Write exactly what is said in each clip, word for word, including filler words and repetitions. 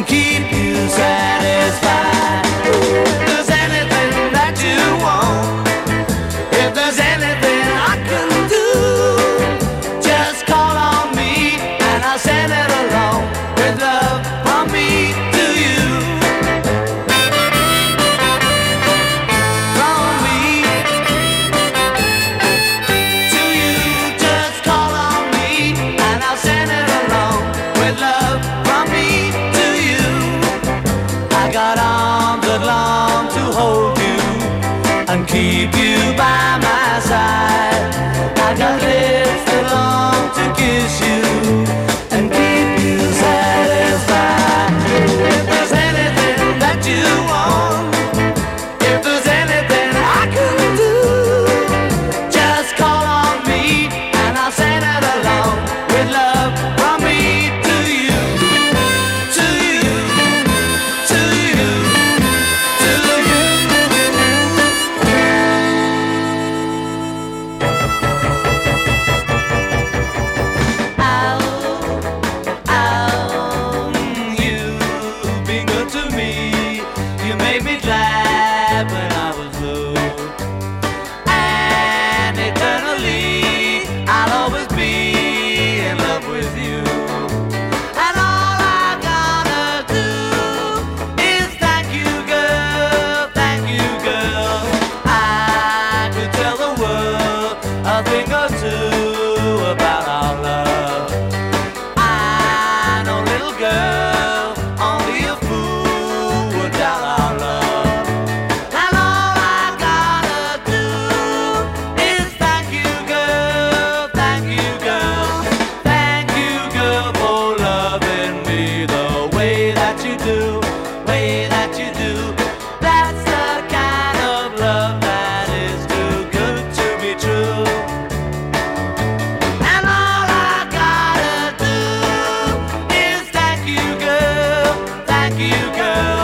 keep you satisfied. If there's anything that you want, if there's anything I can do, just call on me and I'll send it along with love from me to you. From me to you, just call on me and I'll send it along with love from me to you. I got arms that long to hold you and keep you by my side. I got lips that long to kiss you and keep you satisfied. If there's anything that you want, if there's anything I can do, just call on me and I'll send it along with love from me to you, to you, to you, to you. Ow, ow, you've been good to me. You made me glad when I was blue. And eternally, I'll always be in love with you. And all I gotta do is thank you, girl, thank you, girl. I could tell the world a thing or two about our love. I know, little girl, only a fool would doubt our love. And all I gotta do is thank you, girl, thank you, girl, thank you, girl, for loving me the way that you do, way that you do. That's the kind of love that is too good to be true. And all I gotta do is thank you, girl, thank you, girl.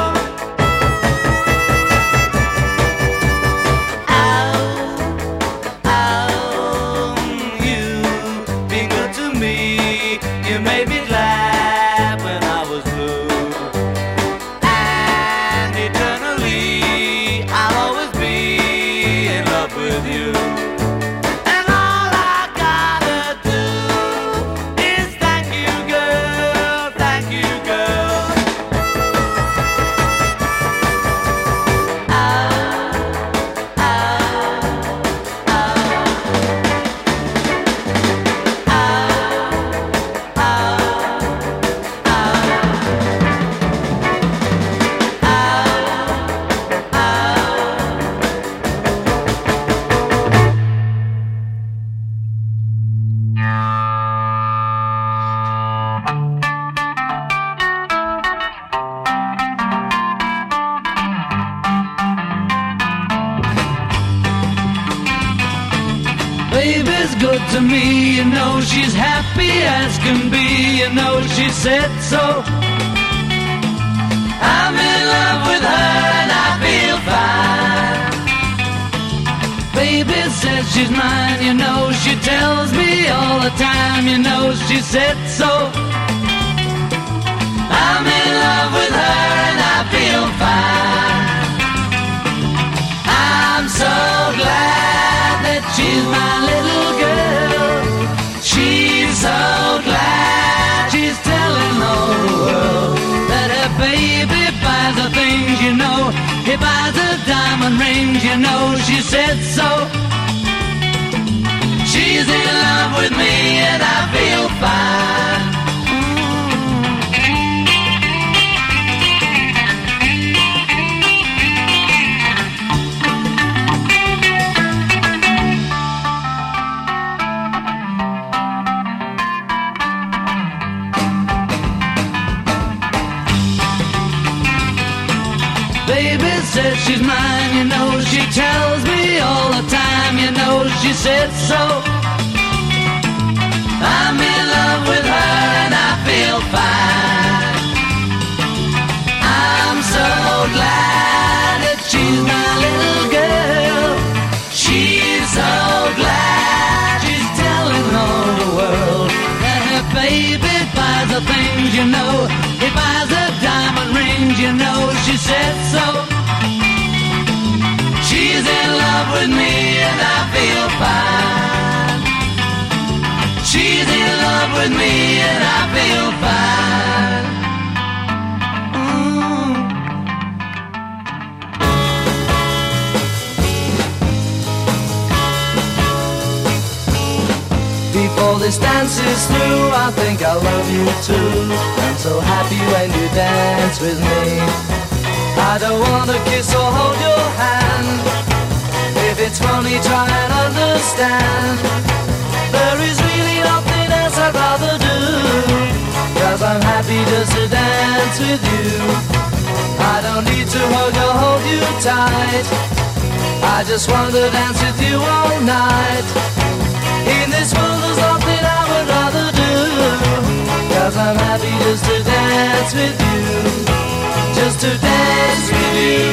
Ow, ow, you've been good to me. You made me glad when I was blue. And eternally, I'll always be in love with you. And all I gotta do is thank you, girl, thank you, girl. Ow, ow, ow, Baby's good to me, you know she's happy as can be, you know she said so. I'm in love with her and I feel fine. Baby says she's mine, you know she tells me all the time, you know she said so. I'm in love with her and I feel fine. I'm so glad that she's my little girl. She's so glad she's telling all the world that her baby buys her things, you know. He buys her diamond rings, you know she said so. She's in love with me and I feel fine. Baby says she's mine, you know she tells me all the time, you know she said so. I'm in love with her and I feel fine. I'm so glad that she's my little girl. She's so glad she's telling all the world that her baby buys her things, you know. He buys her diamond fine. She's in love with me and I feel fine. Mm. Before this dance is through, I think I love you too. I'm so happy when you dance with me. I don't wanna kiss or hold your hand. If it's funny, try and understand. There is really nothing else I'd rather do, 'cause I'm happy just to dance with you. I don't need to hug or hold you tight. I just want to dance with you all night. In this world there's nothing I would rather do, 'cause I'm happy just to dance with you. Just to dance with you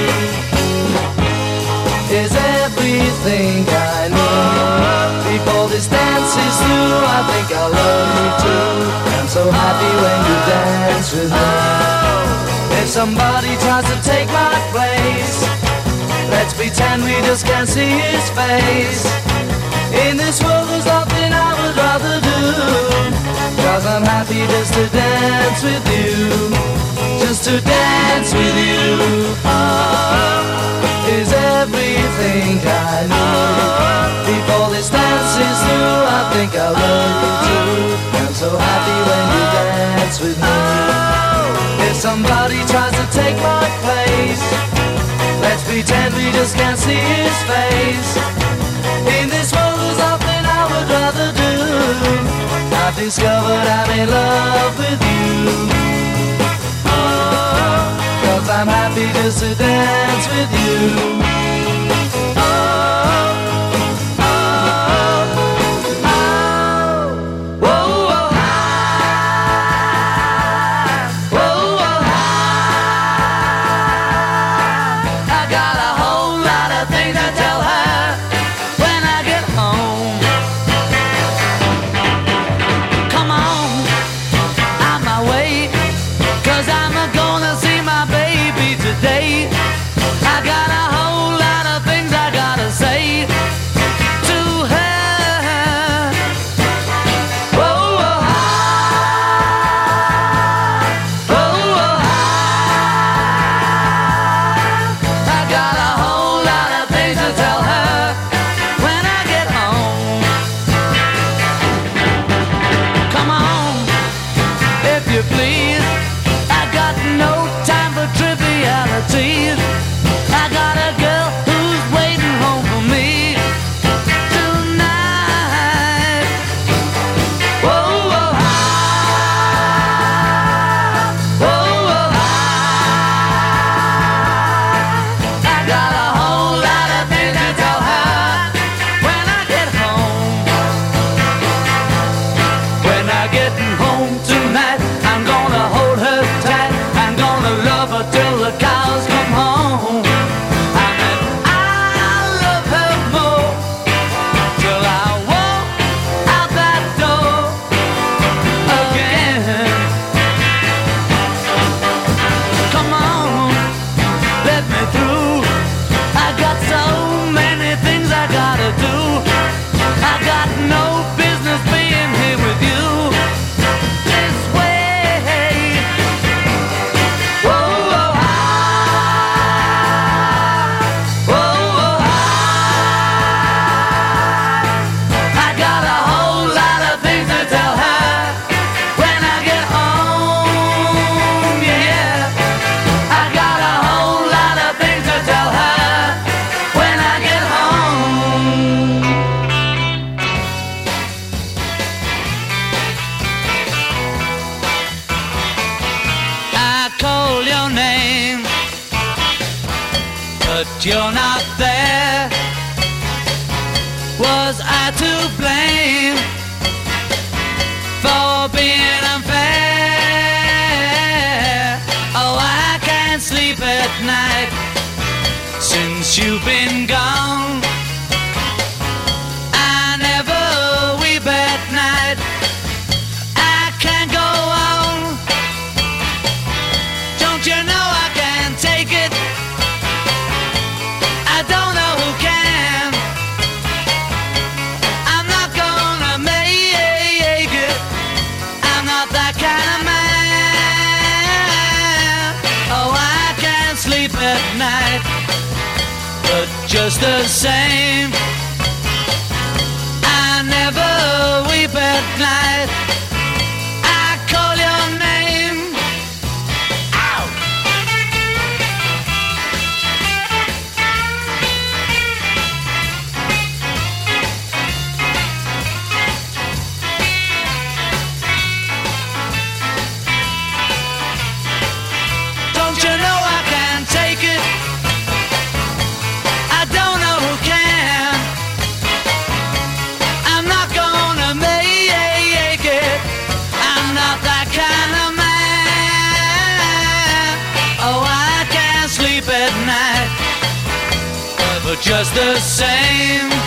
is everything I need. Before this dance is through, I think I love you too. I'm so happy when you dance with me. If somebody tries to take my place, let's pretend we just can't see his face. In this world there's nothing I would rather do, 'cause I'm happy just to dance with you. Just to dance with you, oh, is everything I need. Before this dance is through, I think I love you too. I'm so happy when you dance with me. If somebody tries to take my place, let's pretend we just can't see his face. In this world there's nothing I would rather do. I've discovered I'm in love with you. Cause I'm happy just to dance with you. Oh, oh, oh, whoa, whoa, whoa, whoa, I got a whole lot of things to tell her when I get home. Come on, on my way, 'cause I'm gonna see my baby today. I got a whole lot of things I gotta say to her. Whoa, whoa, whoa, whoa, I got a whole lot of things to tell her when I get home. Come on, if you please. I got no time for trivialities. I got a girl who's waiting home for me tonight. Whoa, whoa, whoa, whoa, I got a whole lot of things to tell her when I get home. When I get home tonight, I'm gonna hold her tight. I'm gonna love her till the cows come home. And then I'll love her more till I walk out that door again. Come on, let me through. I got so many things I gotta do. I got no business being here with you this way. Whoa, whoa, whoa, whoa, I got a whole lot of things to tell her when I get home. Yeah, I got a whole lot of things to tell her when I get home. I call your name, but you're not there. Was I to blame for being unfair? Oh, I can't sleep at night since you've been gone. I never weep at night. I can't go on. Don't you know I can't take it? I don't know who can. at night, but just the same, I never weep at night. I call your name. Ow! Don't you know I can't take it? I don't know who can. I'm not gonna make it. I'm not that kind of man. Oh, I can't sleep at night, but just the same,